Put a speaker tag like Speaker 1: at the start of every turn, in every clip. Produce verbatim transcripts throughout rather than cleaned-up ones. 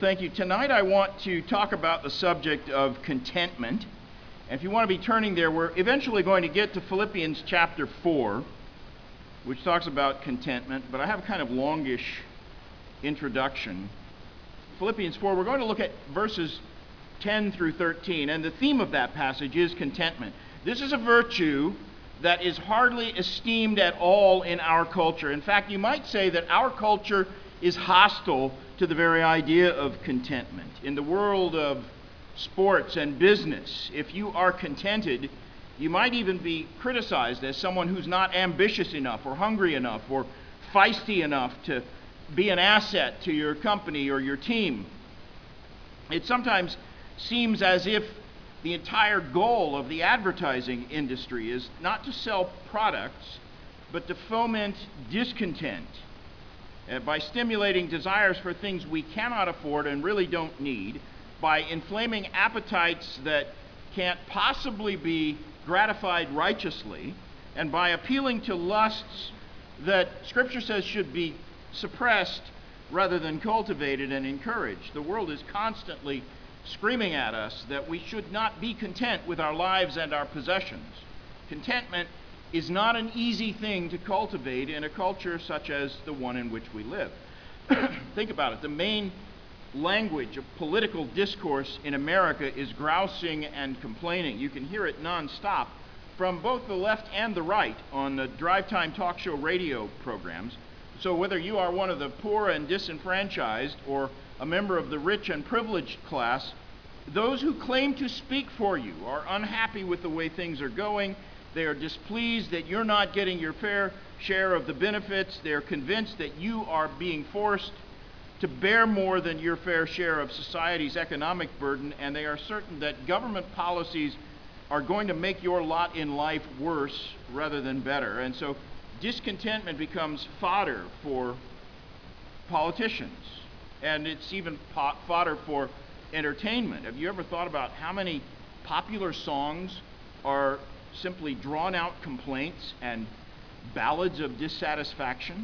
Speaker 1: Thank you. Tonight I want to talk about the subject of contentment. And if you want to be turning there, we're eventually going to get to Philippians chapter four, which talks about contentment, but I have a kind of longish introduction. Philippians four, we're going to look at verses ten through thirteen, and the theme of that passage is contentment. This is a virtue that is hardly esteemed at all in our culture. In fact, you might say that our culture is hostile to the very idea of contentment. In the world of sports and business, if you are contented, you might even be criticized as someone who's not ambitious enough or hungry enough or feisty enough to be an asset to your company or your team. It sometimes seems as if the entire goal of the advertising industry is not to sell products, but to foment discontent uh, by stimulating desires for things we cannot afford and really don't need, by inflaming appetites that can't possibly be gratified righteously, and by appealing to lusts that Scripture says should be suppressed rather than cultivated and encouraged. The world is constantly screaming at us that we should not be content with our lives and our possessions. Contentment is not an easy thing to cultivate in a culture such as the one in which we live. Think about it. The main language of political discourse in America is grousing and complaining. You can hear it nonstop from both the left and the right on the drive time talk show radio programs. So whether you are one of the poor and disenfranchised or a member of the rich and privileged class, those who claim to speak for you are unhappy with the way things are going. They are displeased that you're not getting your fair share of the benefits. They're convinced that you are being forced to bear more than your fair share of society's economic burden, and they are certain that government policies are going to make your lot in life worse rather than better. And so discontentment becomes fodder for politicians, and it's even po- fodder for entertainment. Have you ever thought about how many popular songs are simply drawn out complaints and ballads of dissatisfaction?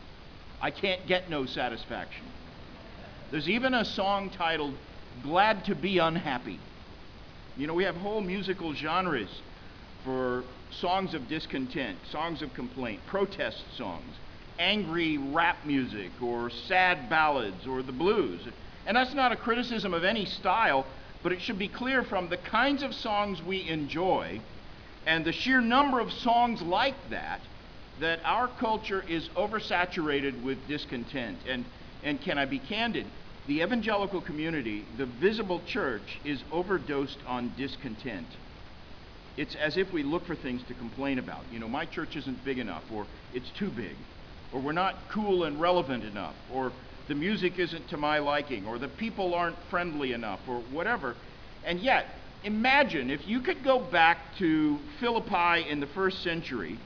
Speaker 1: I can't get no satisfaction. There's even a song titled Glad to Be Unhappy. You know, we have whole musical genres for songs of discontent, songs of complaint, protest songs, angry rap music, or sad ballads, or the blues. And that's not a criticism of any style, but it should be clear from the kinds of songs we enjoy and the sheer number of songs like that, that our culture is oversaturated with discontent. And, and can I be candid? The evangelical community, the visible church, is overdosed on discontent. It's as if we look for things to complain about. You know, my church isn't big enough, or it's too big, or we're not cool and relevant enough, or the music isn't to my liking, or the people aren't friendly enough, or whatever. And yet, imagine if you could go back to Philippi in the first century.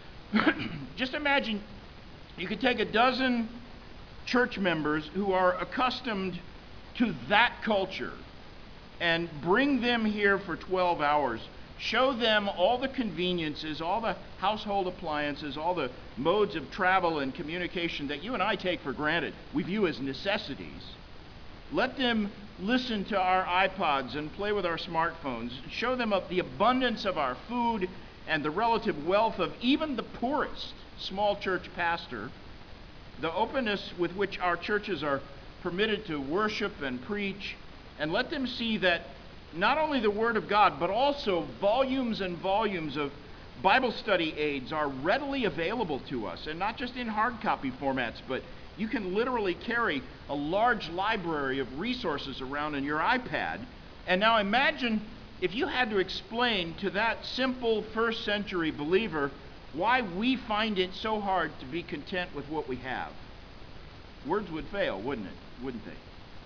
Speaker 1: Just imagine you could take a dozen church members who are accustomed to that culture and bring them here for twelve hours. Show them all the conveniences, all the household appliances, all the modes of travel and communication that you and I take for granted, we view as necessities. Let them listen to our iPods and play with our smartphones. Show them of the abundance of our food and the relative wealth of even the poorest small church pastor, the openness with which our churches are permitted to worship and preach, and let them see that not only the Word of God, but also volumes and volumes of Bible study aids are readily available to us, and not just in hard copy formats, but you can literally carry a large library of resources around in your iPad. And now imagine if you had to explain to that simple first century believer why we find it so hard to be content with what we have. Words would fail, wouldn't it? Wouldn't they?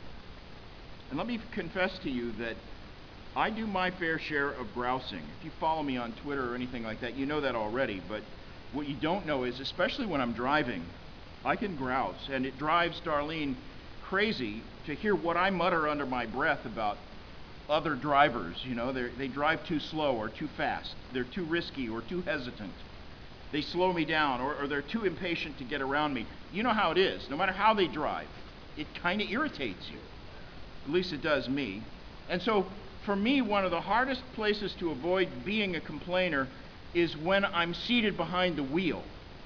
Speaker 1: And let me confess to you that I do my fair share of grousing. If you follow me on Twitter or anything like that, you know that already. But what you don't know is, especially when I'm driving, I can grouse. And it drives Darlene crazy to hear what I mutter under my breath about other drivers. You know, they drive too slow or too fast. They're too risky or too hesitant. They slow me down, or, or they're too impatient to get around me. You know how it is. No matter how they drive, it kind of irritates you. At least it does me. And so for me, one of the hardest places to avoid being a complainer is when I'm seated behind the wheel,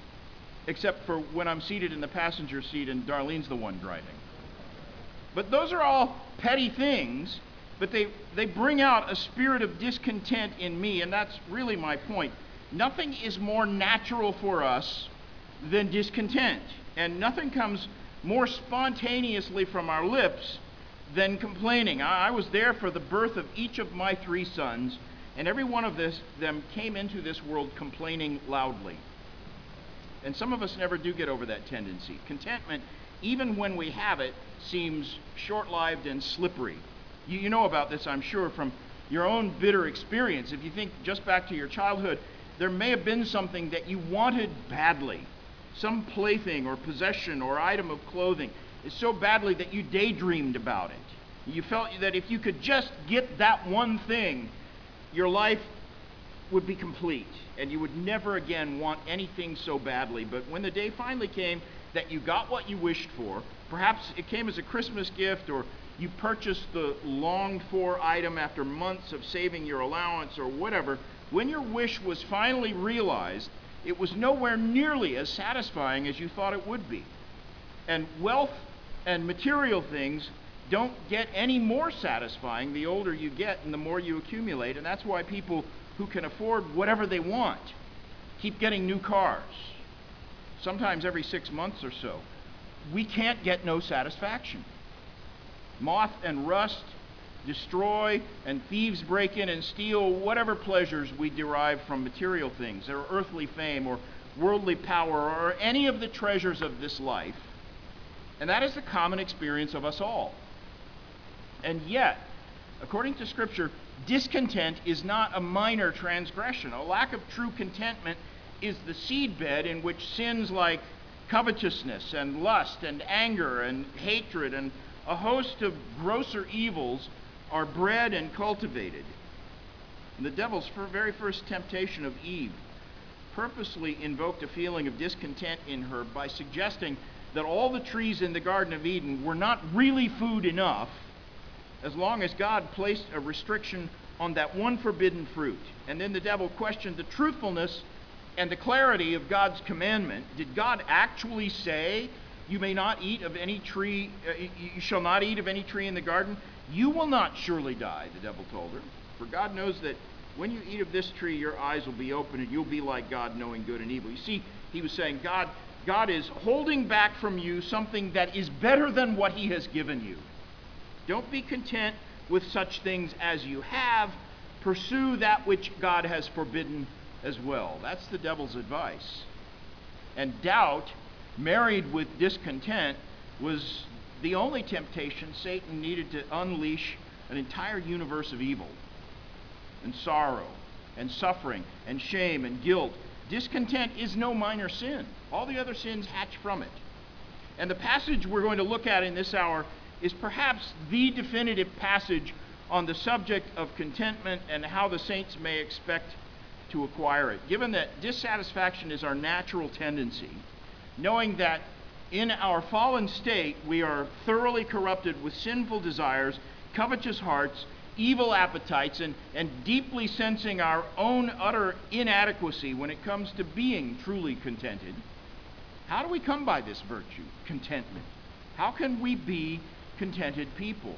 Speaker 1: except for when I'm seated in the passenger seat and Darlene's the one driving. But those are all petty things, but they, they bring out a spirit of discontent in me, and that's really my point. Nothing is more natural for us than discontent, and nothing comes more spontaneously from our lips than complaining. I, I was there for the birth of each of my three sons, and every one of this, them came into this world complaining loudly. And some of us never do get over that tendency. Contentment, even when we have it, seems short-lived and slippery. You, you know about this, I'm sure, from your own bitter experience. If you think just back to your childhood, there may have been something that you wanted badly, some plaything or possession or item of clothing. It's so badly that you daydreamed about it. You felt that if you could just get that one thing, your life would be complete, and you would never again want anything so badly. But when the day finally came that you got what you wished for, perhaps it came as a Christmas gift, or you purchased the longed-for item after months of saving your allowance or whatever, when your wish was finally realized, it was nowhere nearly as satisfying as you thought it would be. And wealth and material things don't get any more satisfying the older you get and the more you accumulate, and that's why people who can afford whatever they want keep getting new cars, sometimes every six months or so. We can't get no satisfaction. Moth and rust destroy, and thieves break in and steal whatever pleasures we derive from material things, or earthly fame, or worldly power, or any of the treasures of this life. And that is the common experience of us all. And yet, according to Scripture, discontent is not a minor transgression. A lack of true contentment is the seedbed in which sins like covetousness and lust and anger and hatred and a host of grosser evils are bred and cultivated. And the devil's very first temptation of Eve purposely invoked a feeling of discontent in her by suggesting that all the trees in the Garden of Eden were not really food enough as long as God placed a restriction on that one forbidden fruit. And then the devil questioned the truthfulness and the clarity of God's commandment. Did God actually say, you may not eat of any tree, uh, you shall not eat of any tree in the garden? You will not surely die, the devil told her. For God knows that when you eat of this tree, your eyes will be open and you'll be like God, knowing good and evil. You see, he was saying, God, God is holding back from you something that is better than what he has given you. Don't be content with such things as you have. Pursue that which God has forbidden as well. That's the devil's advice. And doubt, married with discontent, was the only temptation Satan needed to unleash an entire universe of evil and sorrow and suffering and shame and guilt. Discontent is no minor sin. All the other sins hatch from it. And the passage we're going to look at in this hour is perhaps the definitive passage on the subject of contentment and how the saints may expect to acquire it. Given that dissatisfaction is our natural tendency, knowing that in our fallen state we are thoroughly corrupted with sinful desires, covetous hearts, evil appetites, and, and deeply sensing our own utter inadequacy when it comes to being truly contented, how do we come by this virtue, contentment? How can we be contented people?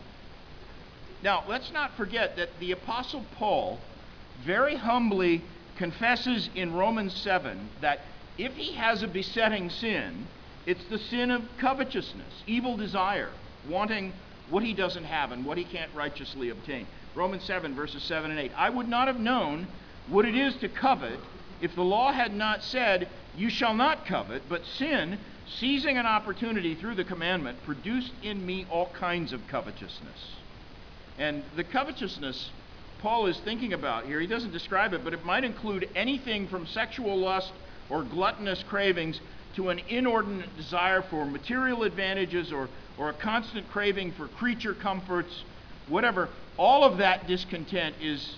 Speaker 1: Now, let's not forget that the Apostle Paul very humbly confesses in Romans seven that if he has a besetting sin, it's the sin of covetousness, evil desire, wanting what he doesn't have and what he can't righteously obtain. Romans seven, verses seven and eight. I would not have known what it is to covet if the law had not said, you shall not covet, but sin, seizing an opportunity through the commandment, produced in me all kinds of covetousness. And the covetousness Paul is thinking about here, he doesn't describe it, but it might include anything from sexual lust or gluttonous cravings to an inordinate desire for material advantages or, or a constant craving for creature comforts, whatever. All of that discontent is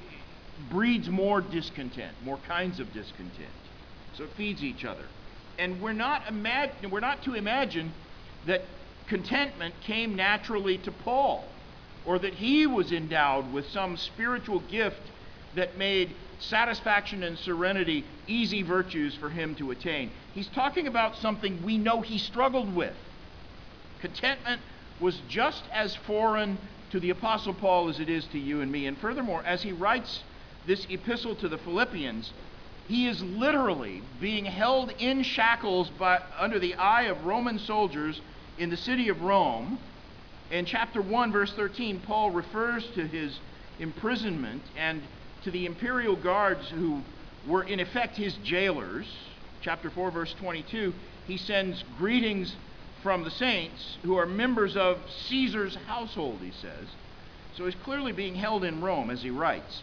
Speaker 1: breeds more discontent, more kinds of discontent. So it feeds each other. And we're not imag- we're not to imagine that contentment came naturally to Paul, or that he was endowed with some spiritual gift that made satisfaction and serenity easy virtues for him to attain. He's talking about something we know he struggled with. Contentment was just as foreign to the Apostle Paul as it is to you and me. And furthermore, as he writes this epistle to the Philippians, he is literally being held in shackles by, under the eye of Roman soldiers in the city of Rome. In chapter one, verse thirteen, Paul refers to his imprisonment and to the imperial guards who were in effect his jailers. Chapter four, verse twenty-two, he sends greetings from the saints who are members of Caesar's household, he says. So he's clearly being held in Rome as he writes.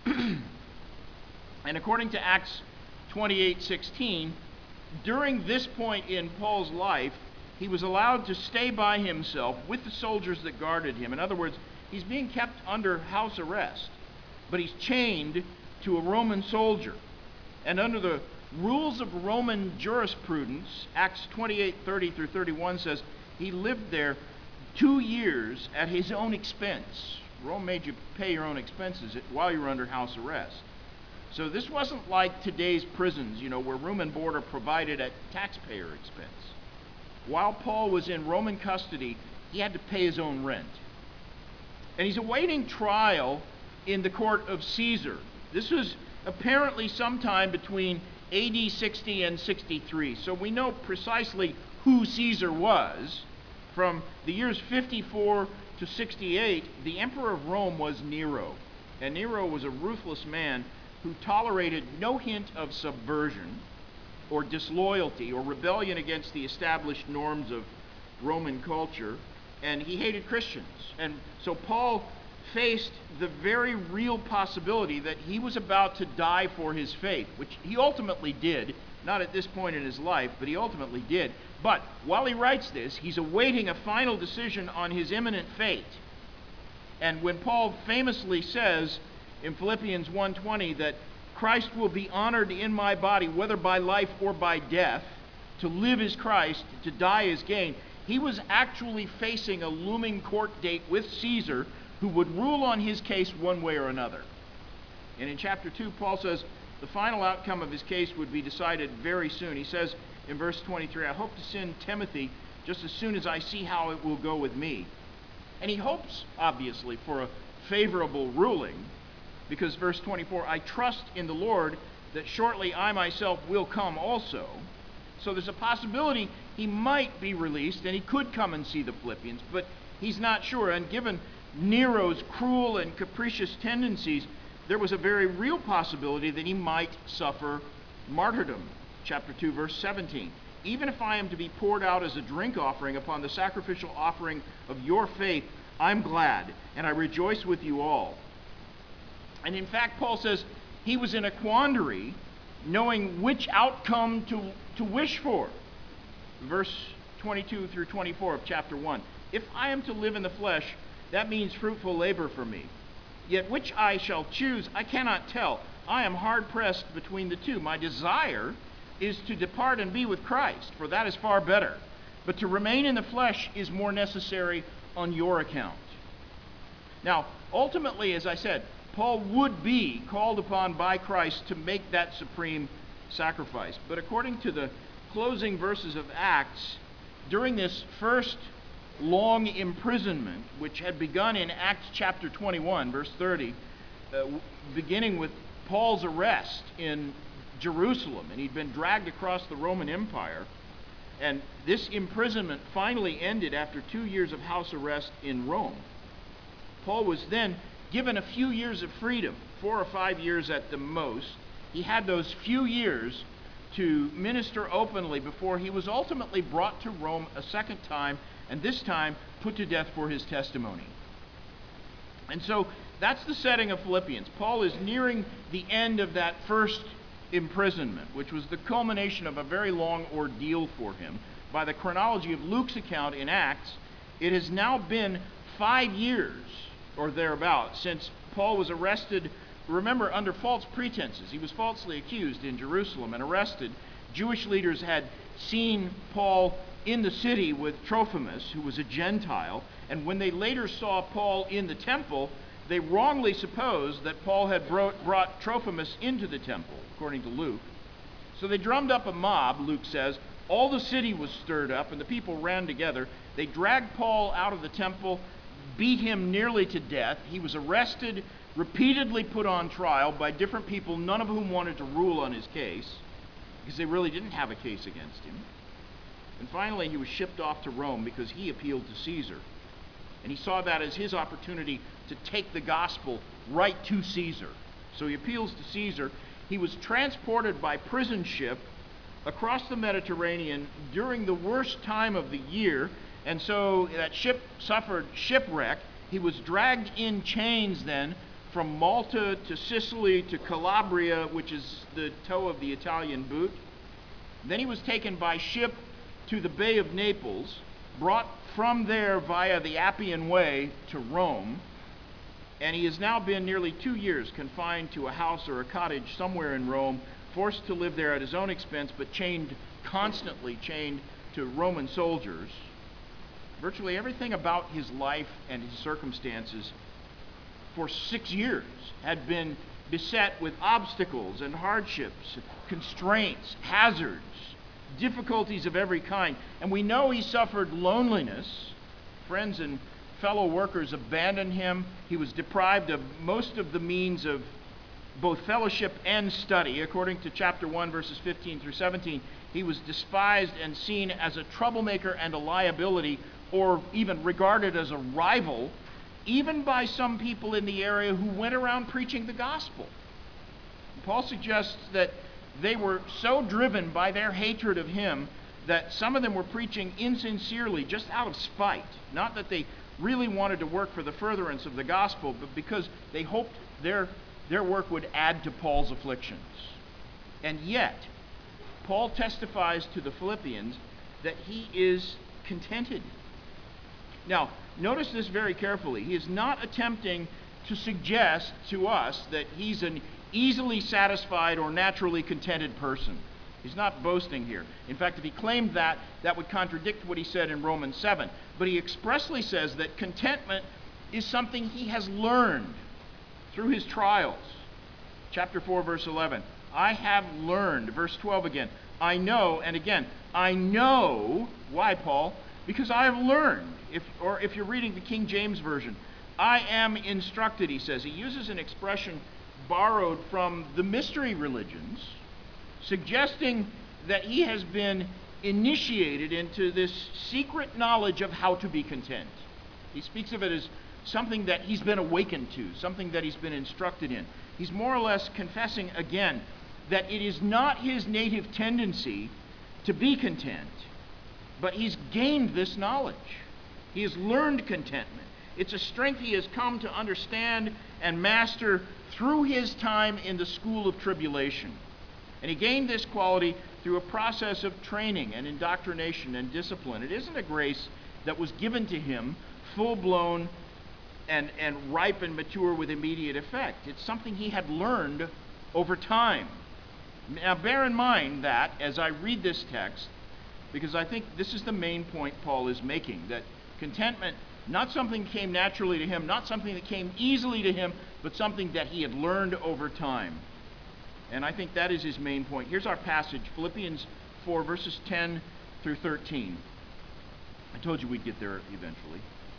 Speaker 1: And according to Acts twenty-eight sixteen, during this point in Paul's life, he was allowed to stay by himself with the soldiers that guarded him. In other words, he's being kept under house arrest, but he's chained to a Roman soldier. And under the rules of Roman jurisprudence, Acts twenty-eight thirty through thirty-one says he lived there two years at his own expense. Rome made you pay your own expenses while you were under house arrest. So this wasn't like today's prisons, you know, where room and board are provided at taxpayer expense. While Paul was in Roman custody, he had to pay his own rent. And he's awaiting trial in the court of Caesar. This was apparently sometime between A D sixty and sixty-three. So we know precisely who Caesar was. From the years fifty-four to sixty-eight, the emperor of Rome was Nero. And Nero was a ruthless man who tolerated no hint of subversion or disloyalty or rebellion against the established norms of Roman culture, and he hated Christians. And so Paul faced the very real possibility that he was about to die for his faith, which he ultimately did, not at this point in his life, but he ultimately did. But while he writes this, he's awaiting a final decision on his imminent fate. And when Paul famously says in Philippians one twenty that Christ will be honored in my body, whether by life or by death, to live is Christ, to die is gain, he was actually facing a looming court date with Caesar who would rule on his case one way or another. And in chapter two, Paul says the final outcome of his case would be decided very soon. He says in verse twenty-three, I hope to send Timothy just as soon as I see how it will go with me. And he hopes, obviously, for a favorable ruling, because verse twenty-four, I trust in the Lord that shortly I myself will come also. So there's a possibility he might be released and he could come and see the Philippians, but he's not sure. And given Nero's cruel and capricious tendencies, there was a very real possibility that he might suffer martyrdom. Chapter two, verse seventeen. Even if I am to be poured out as a drink offering upon the sacrificial offering of your faith, I'm glad, and I rejoice with you all. And in fact, Paul says he was in a quandary, knowing which outcome to, to wish for. Verse twenty-two through twenty-four of chapter one. If I am to live in the flesh, that means fruitful labor for me. Yet which I shall choose, I cannot tell. I am hard-pressed between the two. My desire is to depart and be with Christ, for that is far better. But to remain in the flesh is more necessary on your account. Now, ultimately, as I said, Paul would be called upon by Christ to make that supreme sacrifice. But according to the closing verses of Acts, during this first long imprisonment, which had begun in Acts chapter twenty-one, verse thirty, uh, beginning with Paul's arrest in Jerusalem, and he'd been dragged across the Roman Empire, and this imprisonment finally ended after two years of house arrest in Rome. Paul was then given a few years of freedom, four or five years at the most. He had those few years to minister openly before he was ultimately brought to Rome a second time, and this time put to death for his testimony. And so that's the setting of Philippians. Paul is nearing the end of that first imprisonment, which was the culmination of a very long ordeal for him. By the chronology of Luke's account in Acts, it has now been five years or thereabout since Paul was arrested, remember, under false pretenses. He was falsely accused in Jerusalem and arrested. Jewish leaders had seen Paul in the city with Trophimus, who was a Gentile, and when they later saw Paul in the temple, they wrongly supposed that Paul had brought, brought Trophimus into the temple, according to Luke. So they drummed up a mob, Luke says. All the city was stirred up, and the people ran together. They dragged Paul out of the temple, beat him nearly to death. He was arrested, repeatedly put on trial by different people, none of whom wanted to rule on his case, because they really didn't have a case against him. And finally, he was shipped off to Rome because he appealed to Caesar. And he saw that as his opportunity to take the gospel right to Caesar. So he appeals to Caesar. He was transported by prison ship across the Mediterranean during the worst time of the year, and so that ship suffered shipwreck. He was dragged in chains then from Malta to Sicily to Calabria, which is the toe of the Italian boot. Then he was taken by ship to the Bay of Naples, brought from there via the Appian Way to Rome, and he has now been nearly two years confined to a house or a cottage somewhere in Rome, forced to live there at his own expense, but chained, constantly chained to Roman soldiers. Virtually everything about his life and his circumstances for six years had been beset with obstacles and hardships, constraints, hazards, difficulties of every kind. And we know he suffered loneliness. Friends and fellow workers abandoned him. He was deprived of most of the means of both fellowship and study. According to chapter one, verses fifteen through seventeen, he was despised and seen as a troublemaker and a liability, or even regarded as a rival, even by some people in the area who went around preaching the gospel. Paul suggests that they were so driven by their hatred of him that some of them were preaching insincerely, just out of spite. Not that they really wanted to work for the furtherance of the gospel, but because they hoped their Their work would add to Paul's afflictions. And yet, Paul testifies to the Philippians that he is contented. Now, notice this very carefully. He is not attempting to suggest to us that he's an easily satisfied or naturally contented person. He's not boasting here. In fact, if he claimed that, that would contradict what he said in Romans seven. But he expressly says that contentment is something he has learned through his trials. Chapter four, verse eleven. I have learned. Verse twelve again. I know, and again, I know. Why, Paul? Because I have learned. If, or if you're reading the King James Version, I am instructed, he says. He uses an expression borrowed from the mystery religions, suggesting that he has been initiated into this secret knowledge of how to be content. He speaks of it as something that he's been awakened to, something that he's been instructed in. He's more or less confessing again that it is not his native tendency to be content, but he's gained this knowledge. He has learned contentment. It's a strength he has come to understand and master through his time in the school of tribulation. And he gained this quality through a process of training and indoctrination and discipline. It isn't a grace that was given to him full-blown and, and ripe and mature with immediate effect. It's something he had learned over time. Now bear in mind that as I read this text, because I think this is the main point Paul is making, that contentment, not something that came naturally to him, not something that came easily to him, but something that he had learned over time. And I think that is his main point. Here's our passage, Philippians four, verses ten through thirteen. I told you we'd get there eventually.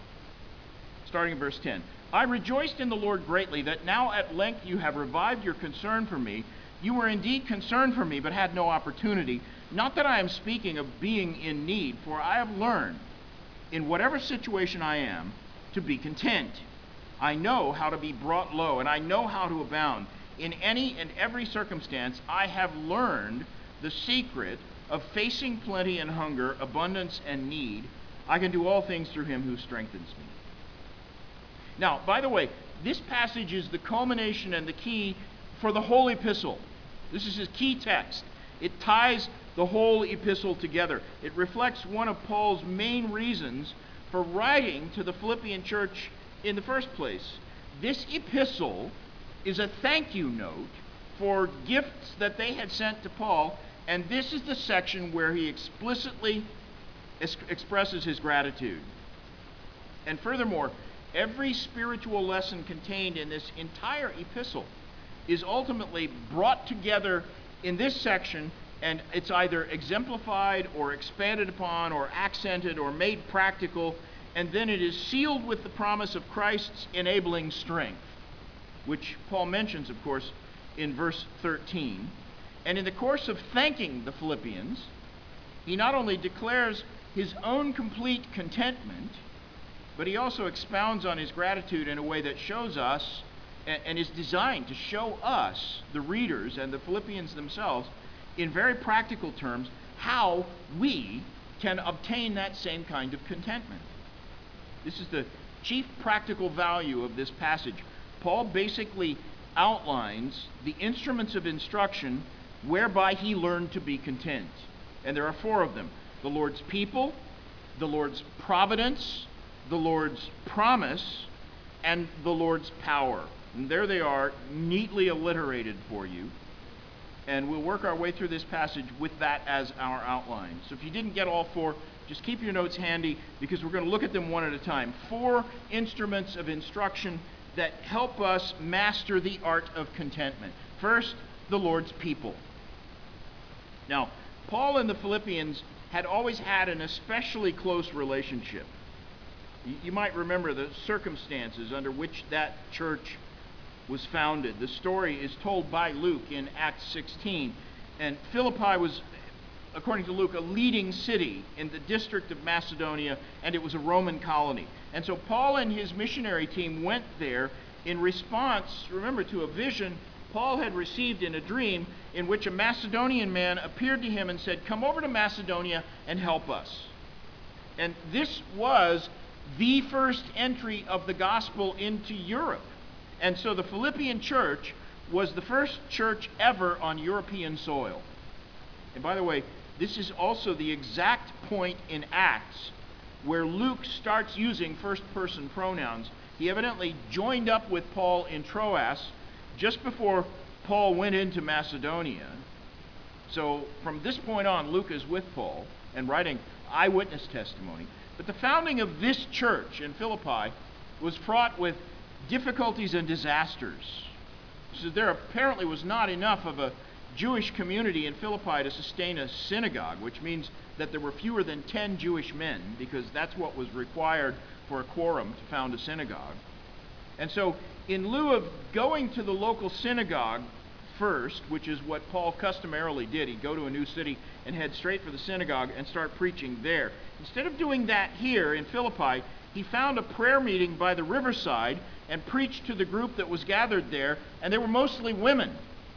Speaker 1: Starting in verse ten. I rejoiced in the Lord greatly that now at length you have revived your concern for me. You were indeed concerned for me, but had no opportunity. Not that I am speaking of being in need, for I have learned, in whatever situation I am, to be content. I know how to be brought low, and I know how to abound. In any and every circumstance, I have learned the secret of facing plenty and hunger, abundance and need. I can do all things through him who strengthens me. Now, by the way, this passage is the culmination and the key for the whole epistle. This is his key text. It ties the whole epistle together. It reflects one of Paul's main reasons for writing to the Philippian church in the first place. This epistle is a thank you note for gifts that they had sent to Paul, and this is the section where he explicitly es- expresses his gratitude. And furthermore, every spiritual lesson contained in this entire epistle is ultimately brought together in this section, and it's either exemplified or expanded upon or accented or made practical, and then it is sealed with the promise of Christ's enabling strength, which Paul mentions, of course, in verse thirteen. And in the course of thanking the Philippians, he not only declares his own complete contentment, but he also expounds on his gratitude in a way that shows us and is designed to show us, the readers and the Philippians themselves, in very practical terms, how we can obtain that same kind of contentment. This is the chief practical value of this passage. Paul basically outlines the instruments of instruction whereby he learned to be content. And there are four of them: the Lord's people, the Lord's providence, the Lord's promise, and the Lord's power. And there they are, neatly alliterated for you. And we'll work our way through this passage with that as our outline. So if you didn't get all four, just keep your notes handy, because we're going to look at them one at a time. Four instruments of instruction that help us master the art of contentment. First, the Lord's people. Now, Paul and the Philippians had always had an especially close relationship. You might remember the circumstances under which that church was founded. The story is told by Luke in Acts sixteen. And Philippi was, according to Luke, a leading city in the district of Macedonia, and it was a Roman colony. And so Paul and his missionary team went there in response, remember, to a vision Paul had received in a dream in which a Macedonian man appeared to him and said, "Come over to Macedonia and help us." And this was the first entry of the gospel into Europe. And so the Philippian church was the first church ever on European soil. And by the way, this is also the exact point in Acts where Luke starts using first-person pronouns. He evidently joined up with Paul in Troas just before Paul went into Macedonia. So from this point on, Luke is with Paul and writing eyewitness testimony. But the founding of this church in Philippi was fraught with difficulties and disasters. So there apparently was not enough of a Jewish community in Philippi to sustain a synagogue, which means that there were fewer than ten Jewish men, because that's what was required for a quorum to found a synagogue. And so in lieu of going to the local synagogue first, which is what Paul customarily did, he'd go to a new city and head straight for the synagogue and start preaching there. Instead of doing that here in Philippi, he found a prayer meeting by the riverside and preached to the group that was gathered there, and they were mostly women.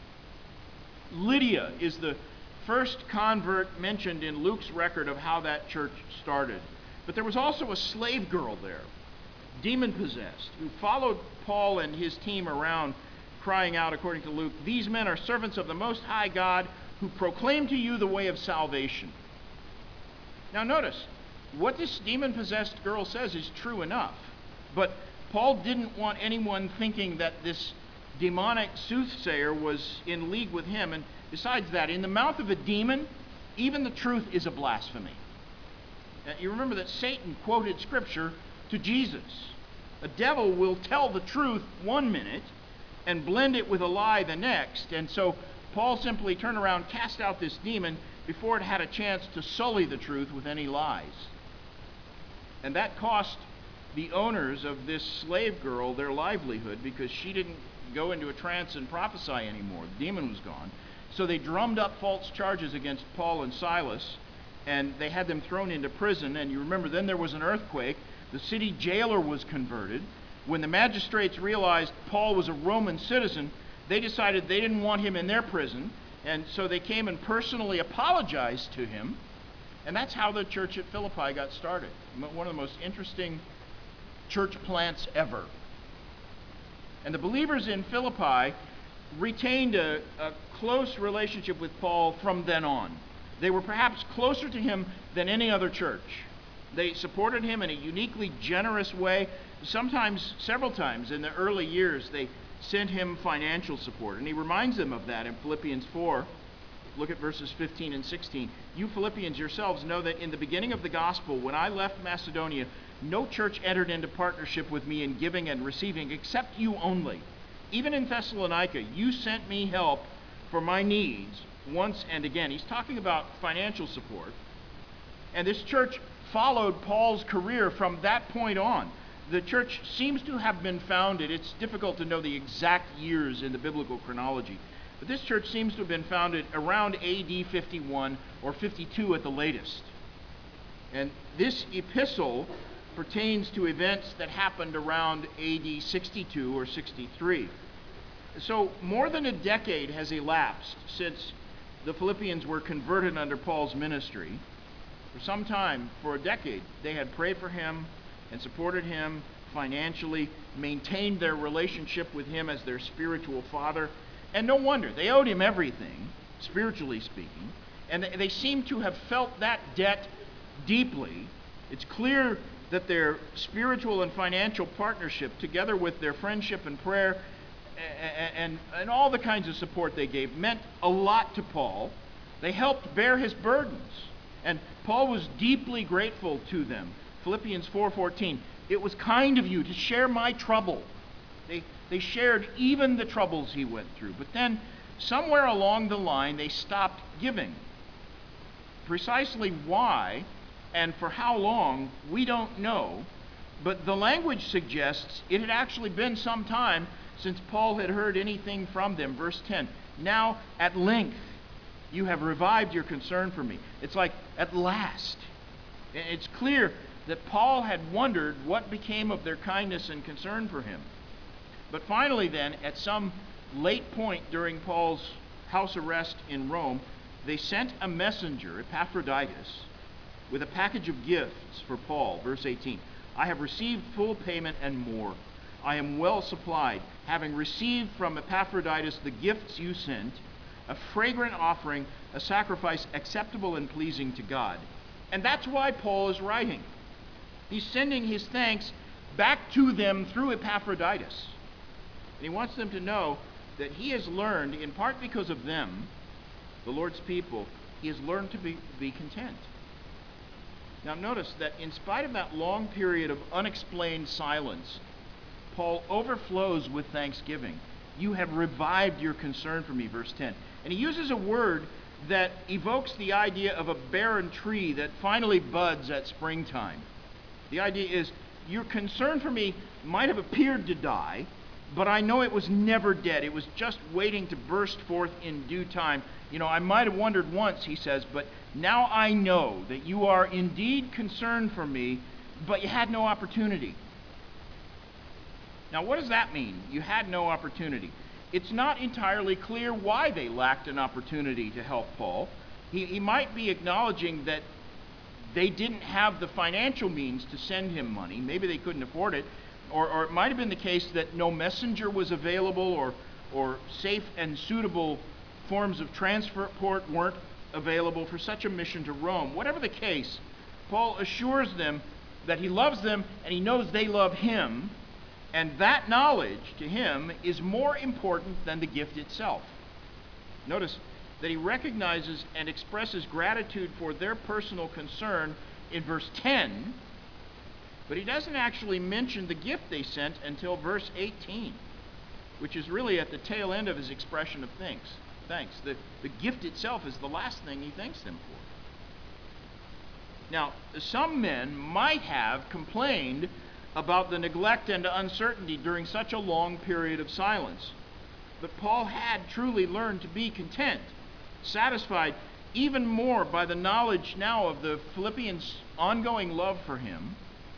Speaker 1: Lydia is the first convert mentioned in Luke's record of how that church started. But there was also a slave girl there, demon-possessed, who followed Paul and his team around, crying out, according to Luke, "These men are servants of the Most High God, who proclaim to you the way of salvation." Now notice, what this demon-possessed girl says is true enough, but Paul didn't want anyone thinking that this demonic soothsayer was in league with him. And besides that, in the mouth of a demon, even the truth is a blasphemy. Now, you remember that Satan quoted Scripture to Jesus. A devil will tell the truth one minute and blend it with a lie the next. And so Paul simply turned around, cast out this demon before it had a chance to sully the truth with any lies. And that cost the owners of this slave girl their livelihood, because she didn't go into a trance and prophesy anymore. The demon was gone. So they drummed up false charges against Paul and Silas, and they had them thrown into prison. And you remember, then there was an earthquake. The city jailer was converted. When the magistrates realized Paul was a Roman citizen, they decided they didn't want him in their prison, and so they came and personally apologized to him. And that's how the church at Philippi got started. One of the most interesting church plants ever. And the believers in Philippi retained a, a close relationship with Paul from then on. They were perhaps closer to him than any other church. They supported him in a uniquely generous way. Sometimes, several times in the early years, they sent him financial support. And he reminds them of that in Philippians four. Look at verses fifteen and sixteen. You Philippians yourselves know that in the beginning of the gospel, when I left Macedonia, no church entered into partnership with me in giving and receiving except you only. Even in Thessalonica, you sent me help for my needs once and again. He's talking about financial support. And this church followed Paul's career from that point on. The church seems to have been founded. It's difficult to know the exact years in the biblical chronology. But this church seems to have been founded around A D fifty-one or fifty-two at the latest. And this epistle pertains to events that happened around A D sixty-two or sixty-three. So more than a decade has elapsed since the Philippians were converted under Paul's ministry. For some time, for a decade, they had prayed for him and supported him financially, maintained their relationship with him as their spiritual father. And no wonder, they owed him everything, spiritually speaking, and they seem to have felt that debt deeply. It's clear that their spiritual and financial partnership, together with their friendship and prayer and, and, and all the kinds of support they gave, meant a lot to Paul. They helped bear his burdens, and Paul was deeply grateful to them. Philippians four fourteen, it was kind of you to share my trouble. They, they shared even the troubles he went through. But then, somewhere along the line, they stopped giving. Precisely why and for how long, we don't know. But the language suggests it had actually been some time since Paul had heard anything from them. Verse ten, now at length you have revived your concern for me. It's like, at last. It's clear that Paul had wondered what became of their kindness and concern for him. But finally then, at some late point during Paul's house arrest in Rome, they sent a messenger, Epaphroditus, with a package of gifts for Paul. Verse eighteen, I have received full payment and more. I am well supplied, having received from Epaphroditus the gifts you sent, a fragrant offering, a sacrifice acceptable and pleasing to God. And that's why Paul is writing. He's sending his thanks back to them through Epaphroditus. And he wants them to know that he has learned, in part because of them, the Lord's people, he has learned to be, be content. Now notice that in spite of that long period of unexplained silence, Paul overflows with thanksgiving. You have revived your concern for me, verse ten. And he uses a word that evokes the idea of a barren tree that finally buds at springtime. The idea is, your concern for me might have appeared to die, but I know it was never dead. It was just waiting to burst forth in due time. You know, I might have wondered once, he says, but now I know that you are indeed concerned for me, but you had no opportunity. Now, what does that mean? You had no opportunity. It's not entirely clear why they lacked an opportunity to help Paul. He, he might be acknowledging that they didn't have the financial means to send him money. Maybe they couldn't afford it. Or, or it might have been the case that no messenger was available, or, or safe and suitable forms of transport weren't available for such a mission to Rome. Whatever the case, Paul assures them that he loves them and he knows they love him, and that knowledge to him is more important than the gift itself. Notice that he recognizes and expresses gratitude for their personal concern in verse ten, but he doesn't actually mention the gift they sent until verse eighteen, which is really at the tail end of his expression of thanks. Thanks. The, the gift itself is the last thing he thanks them for. Now, some men might have complained about the neglect and uncertainty during such a long period of silence. But Paul had truly learned to be content, satisfied even more by the knowledge now of the Philippians' ongoing love for him,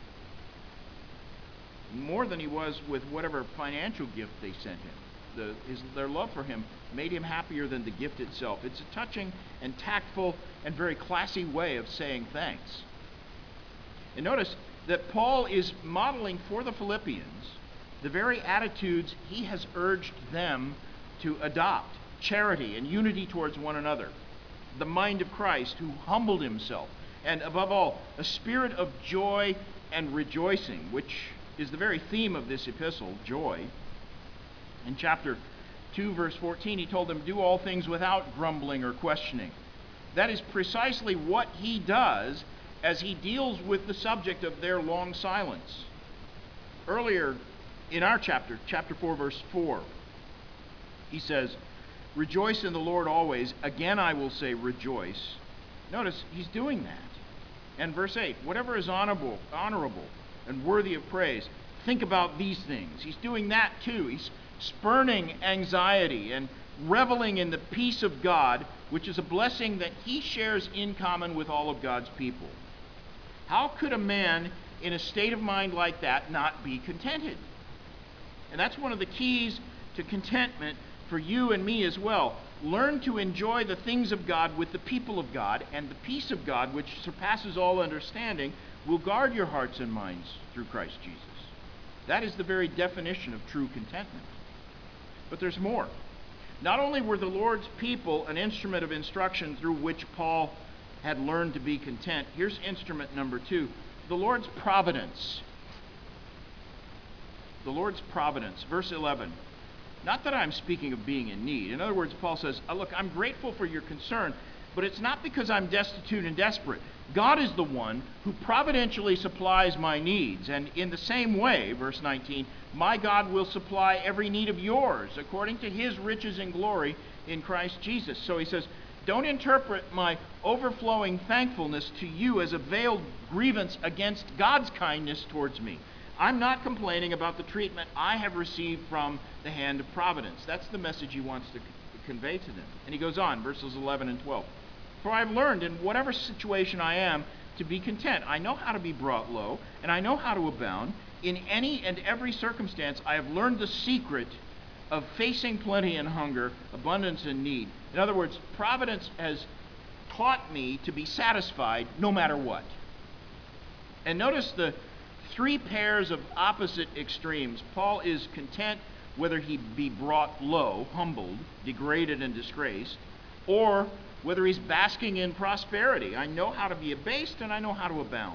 Speaker 1: more than he was with whatever financial gift they sent him. The, his, their love for him made him happier than the gift itself. It's a touching and tactful and very classy way of saying thanks. And notice that Paul is modeling for the Philippians the very attitudes he has urged them to adopt: charity and unity towards one another, the mind of Christ who humbled himself, and above all, a spirit of joy and rejoicing, which is the very theme of this epistle, joy. In chapter two, verse fourteen, he told them, do all things without grumbling or questioning. That is precisely what he does as he deals with the subject of their long silence. Earlier in our chapter, chapter four, verse four, he says, rejoice in the Lord always. Again, I will say rejoice. Notice he's doing that. And verse eight, whatever is honorable, honorable and worthy of praise, think about these things. He's doing that too. He's spurning anxiety and reveling in the peace of God, which is a blessing that he shares in common with all of God's people. How could a man in a state of mind like that not be contented? And that's one of the keys to contentment for you and me as well. Learn to enjoy the things of God with the people of God, and the peace of God, which surpasses all understanding, will guard your hearts and minds through Christ Jesus. That is the very definition of true contentment. But there's more. Not only were the Lord's people an instrument of instruction through which Paul had learned to be content, here's instrument number two, the Lord's providence. The Lord's providence. Verse eleven. Not that I'm speaking of being in need. In other words, Paul says, oh, look, I'm grateful for your concern, but it's not because I'm destitute and desperate. God is the one who providentially supplies my needs. And in the same way, verse nineteen, my God will supply every need of yours according to his riches and glory in Christ Jesus. So he says, don't interpret my overflowing thankfulness to you as a veiled grievance against God's kindness towards me. I'm not complaining about the treatment I have received from the hand of providence. That's the message he wants to c- convey to them. And he goes on, verses eleven and twelve. For I've learned in whatever situation I am to be content. I know how to be brought low, and I know how to abound. In any and every circumstance, I have learned the secret of facing plenty and hunger, abundance and need. In other words, providence has taught me to be satisfied no matter what. And notice the three pairs of opposite extremes. Paul is content whether he be brought low, humbled, degraded, and disgraced, or whether he's basking in prosperity. I know how to be abased and I know how to abound.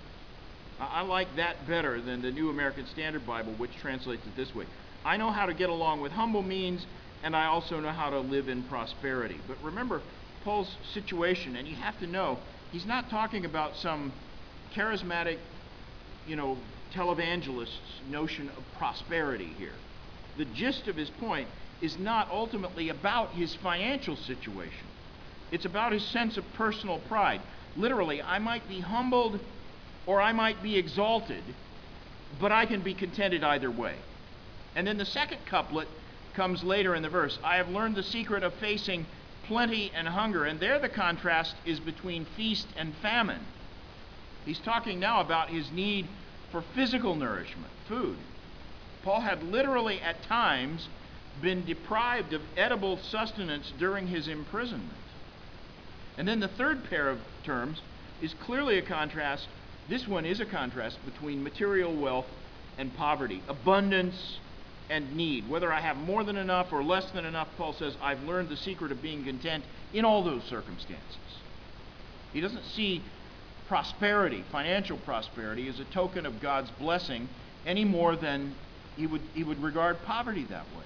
Speaker 1: I like that better than the New American Standard Bible, which translates it this way. I know how to get along with humble means, and I also know how to live in prosperity. But remember Paul's situation, and you have to know, he's not talking about some charismatic, you know, televangelist's notion of prosperity here. The gist of his point is not ultimately about his financial situation. It's about his sense of personal pride. Literally, I might be humbled or I might be exalted, but I can be contented either way. And then the second couplet comes later in the verse. I have learned the secret of facing plenty and hunger. And there the contrast is between feast and famine. He's talking now about his need for physical nourishment, food. Paul had literally at times been deprived of edible sustenance during his imprisonment. And then the third pair of terms is clearly a contrast. This one is a contrast between material wealth and poverty, abundance and need. Whether I have more than enough or less than enough, Paul says, I've learned the secret of being content in all those circumstances. He doesn't see prosperity, financial prosperity, as a token of God's blessing any more than he would, he would regard poverty that way.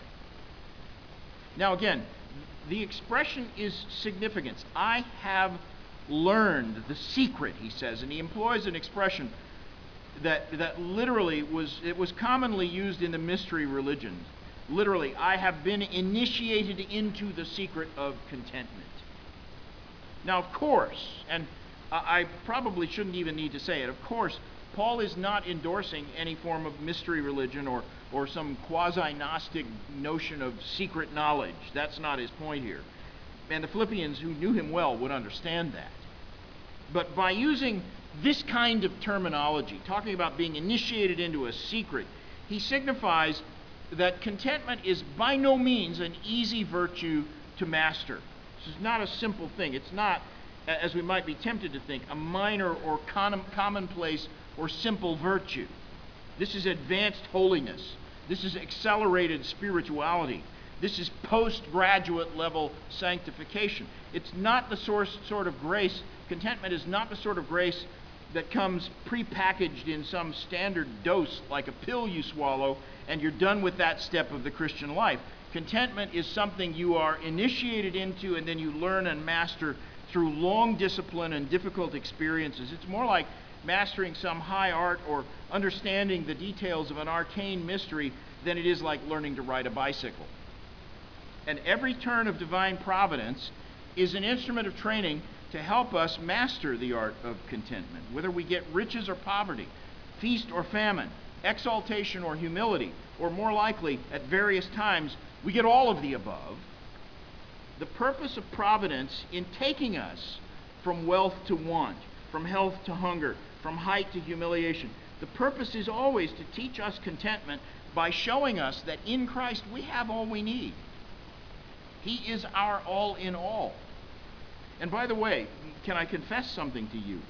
Speaker 1: Now again, the expression is significant. I have learned the secret, he says, and he employs an expression that that literally was it was commonly used in the mystery religions. Literally, I have been initiated into the secret of contentment. Now, of course, and I probably shouldn't even need to say it, of course, Paul is not endorsing any form of mystery religion or or some quasi-Gnostic notion of secret knowledge. That's not his point here. And the Philippians who knew him well would understand that. But by using this kind of terminology, talking about being initiated into a secret, he signifies that contentment is by no means an easy virtue to master. This is not a simple thing. It's not, as we might be tempted to think, a minor or con- commonplace or simple virtue. This is advanced holiness. This is accelerated spirituality. This is postgraduate level sanctification. It's not the source, sort of grace. Contentment is not the sort of grace that comes prepackaged in some standard dose like a pill you swallow and you're done with that step of the Christian life. Contentment is something you are initiated into and then you learn and master through long discipline and difficult experiences. It's more like mastering some high art or understanding the details of an arcane mystery than it is like learning to ride a bicycle. And every turn of divine providence is an instrument of training to help us master the art of contentment. Whether we get riches or poverty, feast or famine, exaltation or humility, or more likely, at various times, we get all of the above. The purpose of providence in taking us from wealth to want, from health to hunger, from height to humiliation, the purpose is always to teach us contentment by showing us that in Christ we have all we need. He is our all in all. And by the way, can I confess something to you?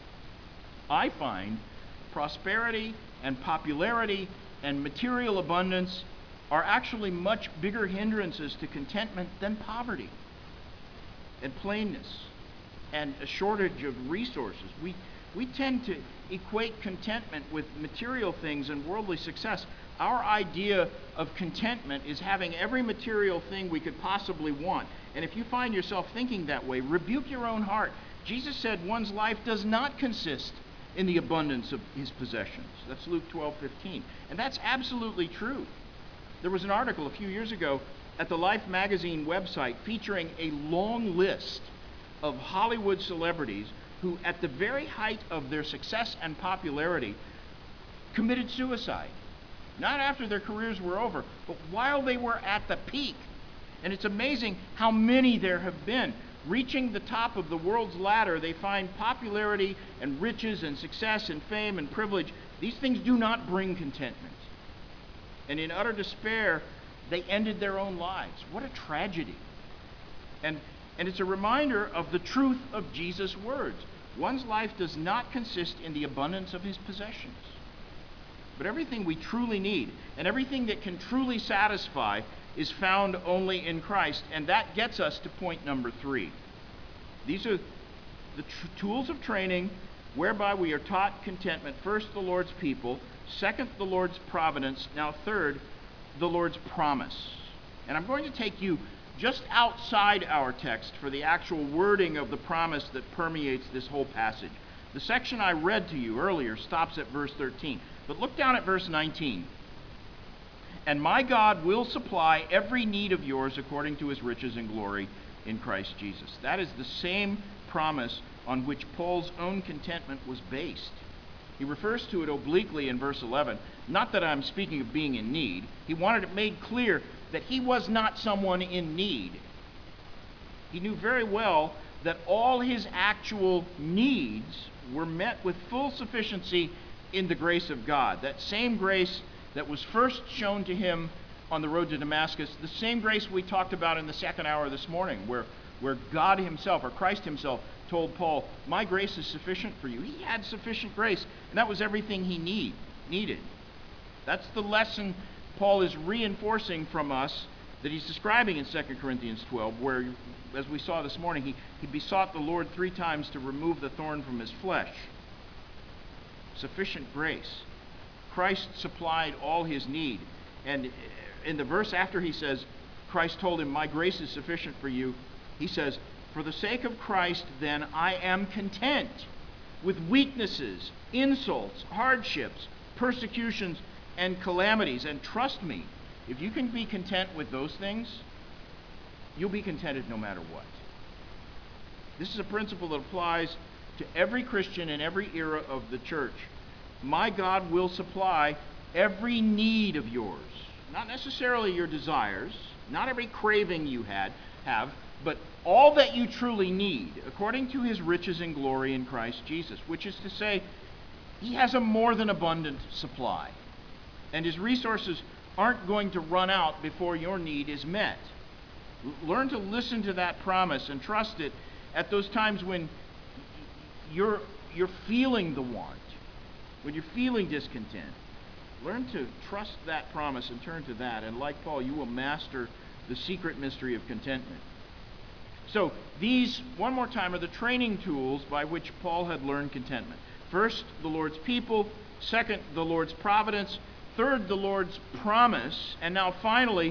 Speaker 1: I find prosperity and popularity and material abundance are actually much bigger hindrances to contentment than poverty and plainness and a shortage of resources. We, we tend to equate contentment with material things and worldly success. Our idea of contentment is having every material thing we could possibly want. And if you find yourself thinking that way, rebuke your own heart. Jesus said one's life does not consist in the abundance of his possessions. That's Luke twelve fifteen. And that's absolutely true. There was an article a few years ago at the Life magazine website featuring a long list of Hollywood celebrities who, at the very height of their success and popularity, committed suicide. Not after their careers were over, but while they were at the peak. And it's amazing how many there have been. Reaching the top of the world's ladder, they find popularity and riches and success and fame and privilege. These things do not bring contentment. And in utter despair, they ended their own lives. What a tragedy. And, and it's a reminder of the truth of Jesus' words. One's life does not consist in the abundance of his possessions. But everything we truly need and everything that can truly satisfy is found only in Christ. And that gets us to point number three. These are the tr- tools of training whereby we are taught contentment. First, the Lord's people. Second, the Lord's providence. Now, third, the Lord's promise. And I'm going to take you just outside our text for the actual wording of the promise that permeates this whole passage. The section I read to you earlier stops at verse thirteen. But look down at verse nineteen. And my God will supply every need of yours according to his riches and glory in Christ Jesus. That is the same promise on which Paul's own contentment was based. He refers to it obliquely in verse eleven. Not that I'm speaking of being in need. He wanted it made clear that he was not someone in need. He knew very well that all his actual needs were met with full sufficiency in the grace of God. That same grace that was first shown to him on the road to Damascus, the same grace we talked about in the second hour this morning, where, where God himself, or Christ himself, told Paul, my grace is sufficient for you. He had sufficient grace, and that was everything he need, needed. That's the lesson Paul is reinforcing from us that he's describing in Second Corinthians twelve, where, as we saw this morning, he, he besought the Lord three times to remove the thorn from his flesh. Sufficient grace. Christ supplied all his need. And in the verse after he says, Christ told him, my grace is sufficient for you, he says, for the sake of Christ, then, I am content with weaknesses, insults, hardships, persecutions, and calamities. And trust me, if you can be content with those things, you'll be contented no matter what. This is a principle that applies to every Christian in every era of the church. My God will supply every need of yours. Not necessarily your desires, not every craving you had have, but all that you truly need, according to his riches and glory in Christ Jesus, which is to say, he has a more than abundant supply. And his resources aren't going to run out before your need is met. Learn to listen to that promise and trust it at those times when you're, you're feeling the want, when you're feeling discontent. Learn to trust that promise and turn to that. And like Paul, you will master the secret mystery of contentment. So these, one more time, are the training tools by which Paul had learned contentment. First, the Lord's people. Second, the Lord's providence. Third, the Lord's promise. And now finally,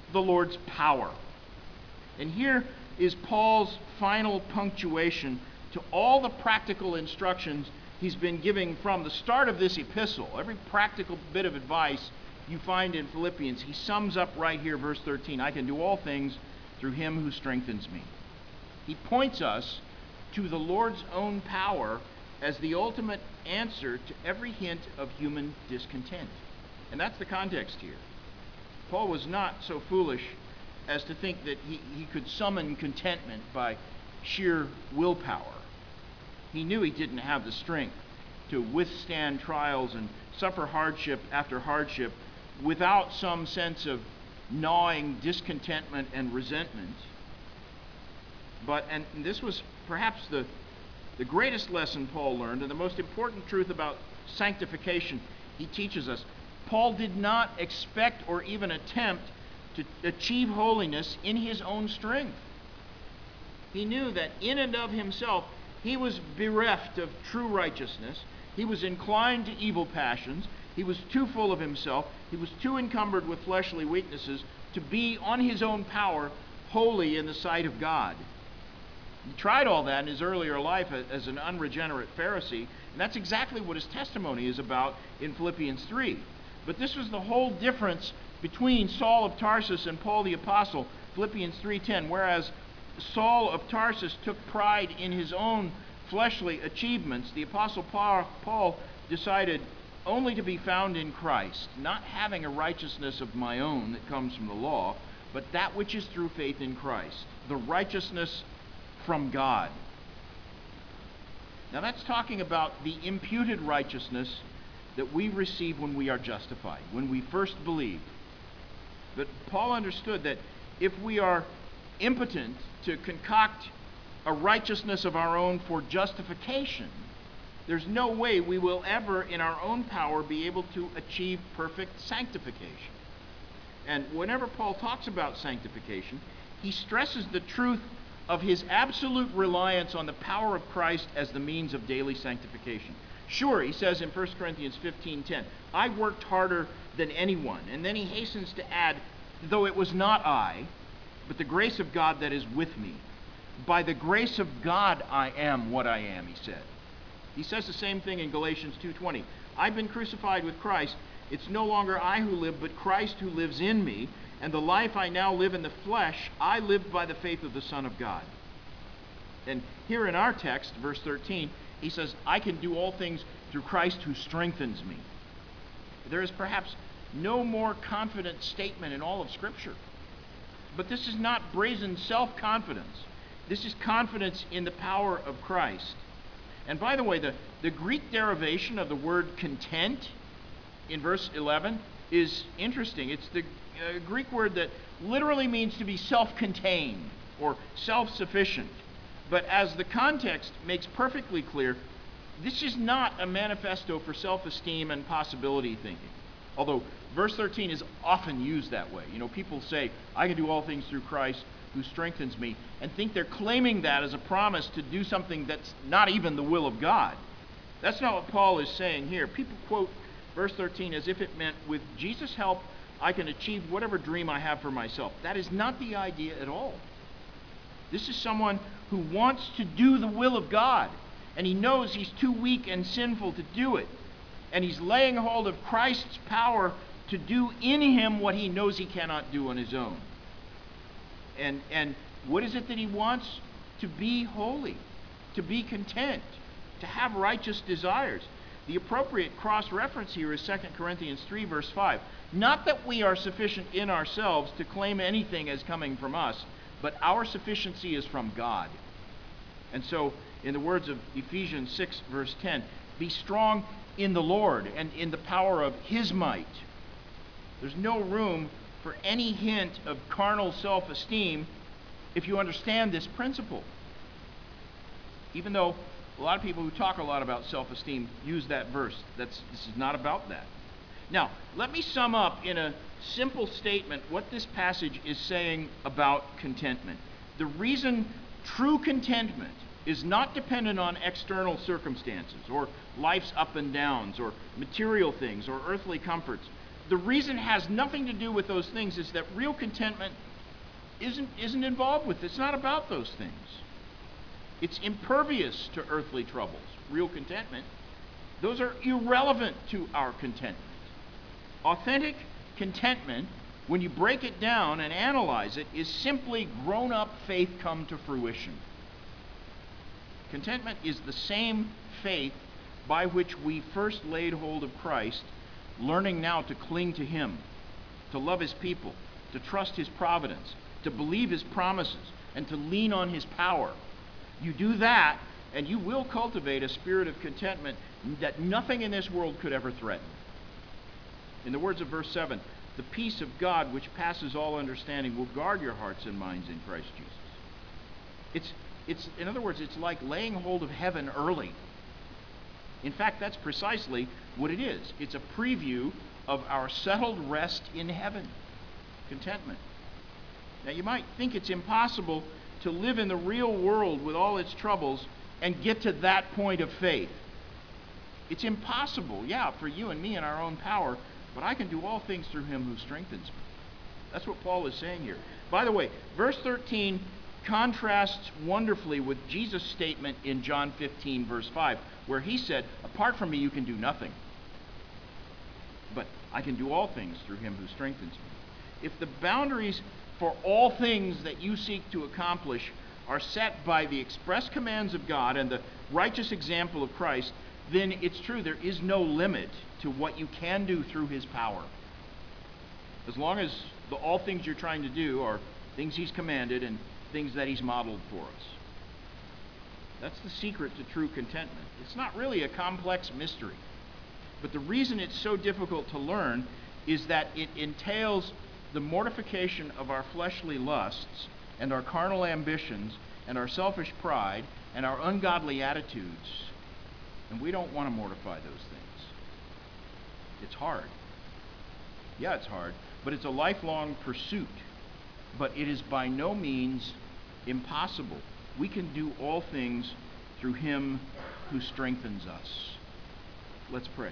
Speaker 1: the Lord's power. And here is Paul's final punctuation to all the practical instructions he's been giving from the start of this epistle. Every practical bit of advice you find in Philippians, he sums up right here, verse thirteen. I can do all things through him who strengthens me. He points us to the Lord's own power as the ultimate answer to every hint of human discontent. And that's the context here. Paul was not so foolish as to think that he, he could summon contentment by sheer willpower. He knew he didn't have the strength to withstand trials and suffer hardship after hardship without some sense of gnawing discontentment and resentment. But, and this was perhaps the, the greatest lesson Paul learned, and the most important truth about sanctification he teaches us. Paul did not expect or even attempt to achieve holiness in his own strength. He knew that in and of himself, he was bereft of true righteousness. He was inclined to evil passions. He was too full of himself. He was too encumbered with fleshly weaknesses to be on his own power holy in the sight of God. He tried all that in his earlier life as an unregenerate Pharisee, and that's exactly what his testimony is about in Philippians three. But this was the whole difference between Saul of Tarsus and Paul the Apostle, Philippians three ten, whereas Saul of Tarsus took pride in his own fleshly achievements, the Apostle Paul decided only to be found in Christ, not having a righteousness of my own that comes from the law, but that which is through faith in Christ, the righteousness from God. Now that's talking about the imputed righteousness that we receive when we are justified, when we first believe. But Paul understood that if we are impotent to concoct a righteousness of our own for justification, there's no way we will ever in our own power be able to achieve perfect sanctification. And whenever Paul talks about sanctification, he stresses the truth of his absolute reliance on the power of Christ as the means of daily sanctification. Sure, he says in First Corinthians fifteen ten, I worked harder than anyone. And then he hastens to add, though it was not I, but the grace of God that is with me. By the grace of God I am what I am, he said. He says the same thing in Galatians two twenty. I've been crucified with Christ. It's no longer I who live, but Christ who lives in me. And the life I now live in the flesh, I live by the faith of the Son of God. And here in our text, verse thirteen, he says, I can do all things through Christ who strengthens me. There is perhaps no more confident statement in all of Scripture. But this is not brazen self-confidence. This is confidence in the power of Christ. And by the way, the, the Greek derivation of the word content in verse eleven is interesting. It's the uh, Greek word that literally means to be self-contained or self-sufficient. But as the context makes perfectly clear, this is not a manifesto for self-esteem and possibility thinking. Although verse thirteen is often used that way. You know, people say, I can do all things through Christ who strengthens me, and think they're claiming that as a promise to do something that's not even the will of God. That's not what Paul is saying here. People quote verse thirteen as if it meant, with Jesus' help, I can achieve whatever dream I have for myself. That is not the idea at all. This is someone who wants to do the will of God, and he knows he's too weak and sinful to do it. And he's laying hold of Christ's power to do in him what he knows he cannot do on his own. And, and what is it that he wants? To be holy, to be content, to have righteous desires. The appropriate cross-reference here is Second Corinthians three, verse five. Not that we are sufficient in ourselves to claim anything as coming from us, but our sufficiency is from God. And so, in the words of Ephesians six, verse ten, be strong in the Lord and in the power of his might. There's no room for any hint of carnal self-esteem if you understand this principle. Even though a lot of people who talk a lot about self-esteem use that verse. That's, this is not about that. Now, let me sum up in a simple statement what this passage is saying about contentment. The reason true contentment is not dependent on external circumstances or life's up and downs or material things or earthly comforts, the reason has nothing to do with those things is that real contentment isn't, isn't involved with it. It's not about those things. It's impervious to earthly troubles. Real contentment, those are irrelevant to our contentment. Authentic contentment, when you break it down and analyze it, is simply grown-up faith come to fruition. Contentment is the same faith by which we first laid hold of Christ, learning now to cling to Him, to love His people, to trust His providence, to believe His promises, and to lean on His power. You do that, and you will cultivate a spirit of contentment that nothing in this world could ever threaten. In the words of verse seven, the peace of God, which passes all understanding, will guard your hearts and minds in Christ Jesus. It's, it's, in other words, it's like laying hold of heaven early. In fact, that's precisely what it is. It's a preview of our settled rest in heaven. Contentment. Now, you might think it's impossible to live in the real world with all its troubles and get to that point of faith. It's impossible, yeah, for you and me in our own power, but I can do all things through Him who strengthens me. That's what Paul is saying here. By the way, verse thirteen contrasts wonderfully with Jesus' statement in John fifteen, verse five, where He said, apart from me you can do nothing, but I can do all things through Him who strengthens me. If the boundaries for all things that you seek to accomplish are set by the express commands of God and the righteous example of Christ, then it's true, there is no limit to what you can do through His power. As long as the, all things you're trying to do are things He's commanded and things that He's modeled for us. That's the secret to true contentment. It's not really a complex mystery. But the reason it's so difficult to learn is that it entails the mortification of our fleshly lusts and our carnal ambitions and our selfish pride and our ungodly attitudes. And we don't want to mortify those things. It's hard. Yeah, it's hard, but it's a lifelong pursuit. But it is by no means impossible. We can do all things through Him who strengthens us. Let's pray.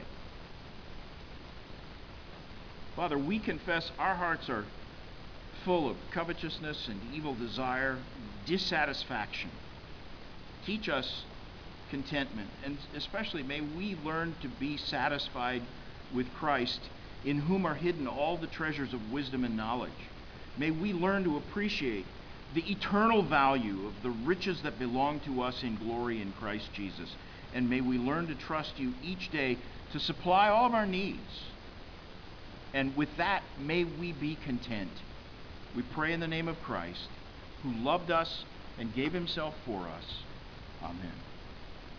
Speaker 1: Father, we confess our hearts are full of covetousness and evil desire, dissatisfaction. Teach us contentment, and especially may we learn to be satisfied with Christ, in whom are hidden all the treasures of wisdom and knowledge. May we learn to appreciate the eternal value of the riches that belong to us in glory in Christ Jesus. And may we learn to trust You each day to supply all of our needs. And with that, may we be content. We pray in the name of Christ, who loved us and gave Himself for us. Amen.